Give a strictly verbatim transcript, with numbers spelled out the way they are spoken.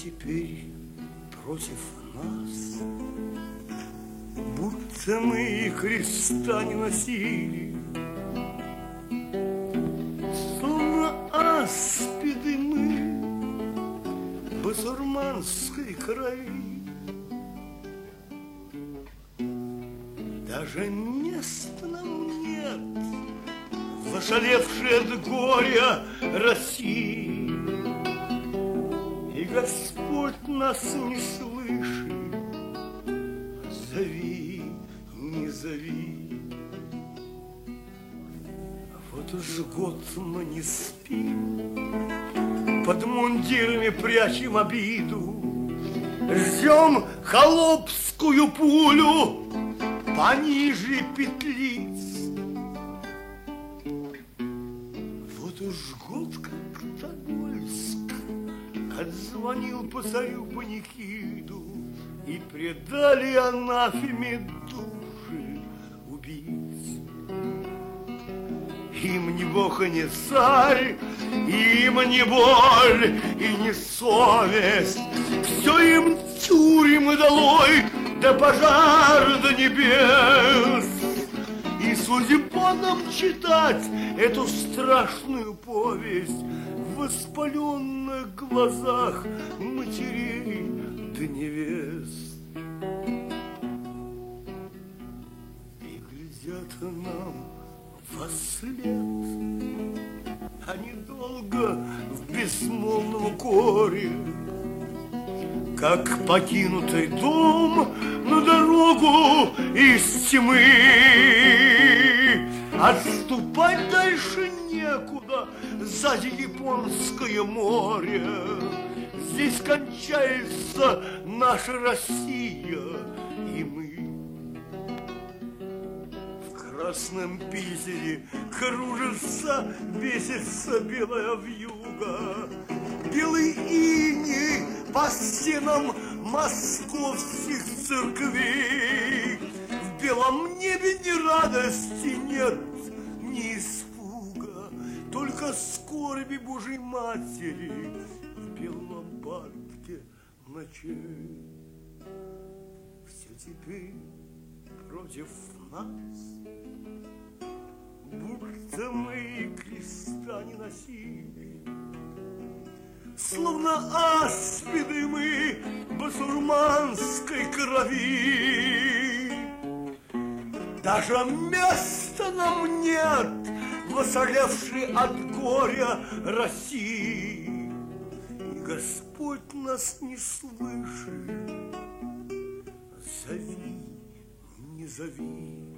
теперь против нас, будто мы и креста не носили, словно аспиды мы басурманской крови. Даже места нам нет в ошалевшей от горя России. И Господь нас не слышит, зови, не зови. Вот уж год мы не спим, под мундирами прячем обиду, ждем холопскую пулю пониже петлиц. Вот уж год как Тобольск отзвонил по царю паникиду, и предали анафеме души убийц. Им ни бог и не царь, им не боль и не совесть, все им тюрьмы долой, да пожар до небес. И судьба нам читать эту страшную повесть в воспаленных глазах матерей да невест. И глядят нам вослед они долго в безмолвном укоре, как покинутый дом на дорогу из тьмы. Отступать дальше некуда, сзади Японское море. Здесь кончается наша Россия и мы. В красном Питере кружится, бесится белая вьюга. Белый иней по стенам московских церквей. В белом небе ни радости нет, ни испуга, только скорби Божьей Матери в белом ободке ночей. Все теперь против нас, будто мы и креста не носили, словно аспиды мы басурманской крови. Даже места нам нет в ошалевшей от горя России. И Господь нас не слышит, зови, не зови.